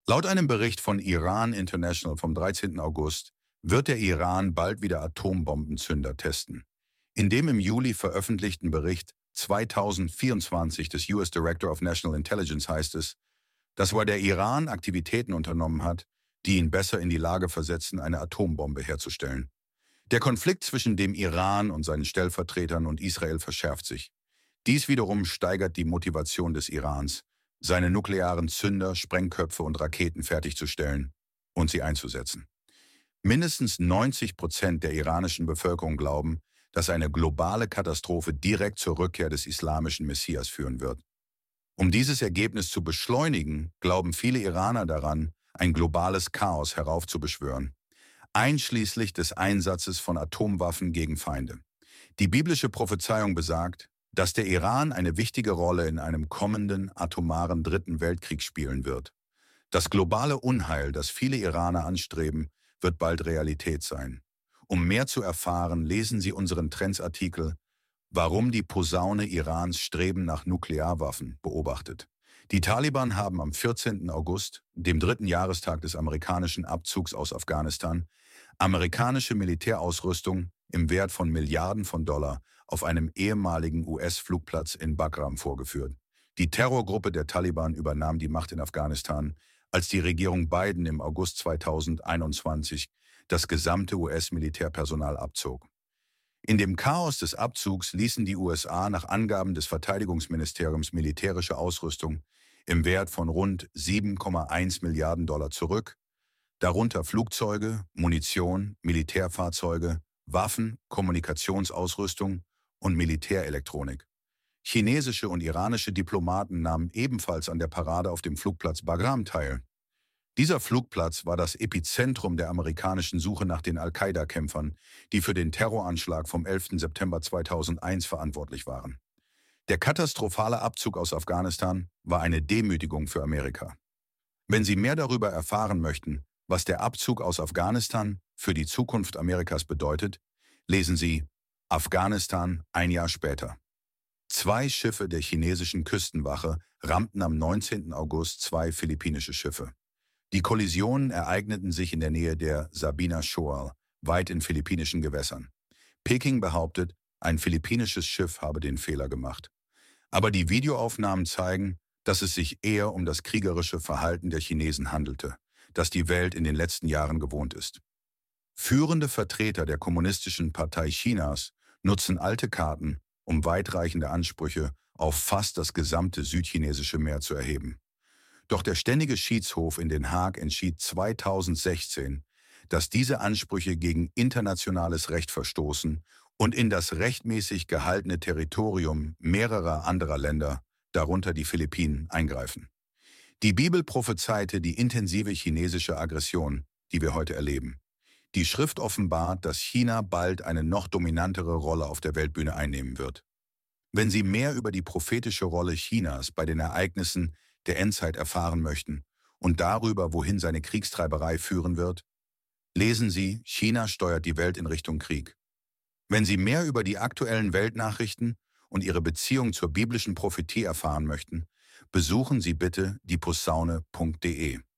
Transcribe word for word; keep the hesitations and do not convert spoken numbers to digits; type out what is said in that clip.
Laut einem Bericht von Iran International vom dreizehnten August wird der Iran bald wieder Atombombenzünder testen. In dem im Juli veröffentlichten Bericht zweitausendvierundzwanzig des U S Director of National Intelligence heißt es, dass weil der Iran Aktivitäten unternommen hat, die ihn besser in die Lage versetzen, eine Atombombe herzustellen. Der Konflikt zwischen dem Iran und seinen Stellvertretern und Israel verschärft sich. Dies wiederum steigert die Motivation des Irans, seine nuklearen Zünder, Sprengköpfe und Raketen fertigzustellen und sie einzusetzen. Mindestens neunzig Prozent der iranischen Bevölkerung glauben, dass eine globale Katastrophe direkt zur Rückkehr des islamischen Messias führen wird. Um dieses Ergebnis zu beschleunigen, glauben viele Iraner daran, ein globales Chaos heraufzubeschwören, einschließlich des Einsatzes von Atomwaffen gegen Feinde. Die biblische Prophezeiung besagt, dass der Iran eine wichtige Rolle in einem kommenden atomaren Dritten Weltkrieg spielen wird. Das globale Unheil, das viele Iraner anstreben, wird bald Realität sein. Um mehr zu erfahren, lesen Sie unseren Trends-Artikel Warum die Posaune Irans Streben nach Nuklearwaffen beobachtet. Die Taliban haben am vierzehnten August, dem dritten Jahrestag des amerikanischen Abzugs aus Afghanistan, amerikanische Militärausrüstung im Wert von Milliarden von Dollar auf einem ehemaligen U S-Flugplatz in Bagram vorgeführt. Die Terrorgruppe der Taliban übernahm die Macht in Afghanistan, als die Regierung Biden im August zweitausendeinundzwanzig das gesamte U S-Militärpersonal abzog. In dem Chaos des Abzugs ließen die U S A nach Angaben des Verteidigungsministeriums militärische Ausrüstung im Wert von rund sieben Komma eins Milliarden Dollar zurück, darunter Flugzeuge, Munition, Militärfahrzeuge, Waffen, Kommunikationsausrüstung und Militärelektronik. Chinesische und iranische Diplomaten nahmen ebenfalls an der Parade auf dem Flugplatz Bagram teil. Dieser Flugplatz war das Epizentrum der amerikanischen Suche nach den Al-Qaida-Kämpfern, die für den Terroranschlag vom elften September zweitausendeins verantwortlich waren. Der katastrophale Abzug aus Afghanistan war eine Demütigung für Amerika. Wenn Sie mehr darüber erfahren möchten, was der Abzug aus Afghanistan für die Zukunft Amerikas bedeutet, lesen Sie Afghanistan ein Jahr später. Zwei Schiffe der chinesischen Küstenwache rammten am neunzehnten August zwei philippinische Schiffe. Die Kollisionen ereigneten sich in der Nähe der Sabina Shoal, weit in philippinischen Gewässern. Peking behauptet, ein philippinisches Schiff habe den Fehler gemacht. Aber die Videoaufnahmen zeigen, dass es sich eher um das kriegerische Verhalten der Chinesen handelte, das die Welt in den letzten Jahren gewohnt ist. Führende Vertreter der Kommunistischen Partei Chinas nutzen alte Karten, um weitreichende Ansprüche auf fast das gesamte südchinesische Meer zu erheben. Doch der Ständige Schiedshof in Den Haag entschied zweitausendsechzehn, dass diese Ansprüche gegen internationales Recht verstoßen und in das rechtmäßig gehaltene Territorium mehrerer anderer Länder, darunter die Philippinen, eingreifen. Die Bibel prophezeite die intensive chinesische Aggression, die wir heute erleben. Die Schrift offenbart, dass China bald eine noch dominantere Rolle auf der Weltbühne einnehmen wird. Wenn Sie mehr über die prophetische Rolle Chinas bei den Ereignissen der Endzeit erfahren möchten und darüber, wohin seine Kriegstreiberei führen wird, lesen Sie China steuert die Welt in Richtung Krieg. Wenn Sie mehr über die aktuellen Weltnachrichten und ihre Beziehung zur biblischen Prophetie erfahren möchten, besuchen Sie bitte die posaune punkt de.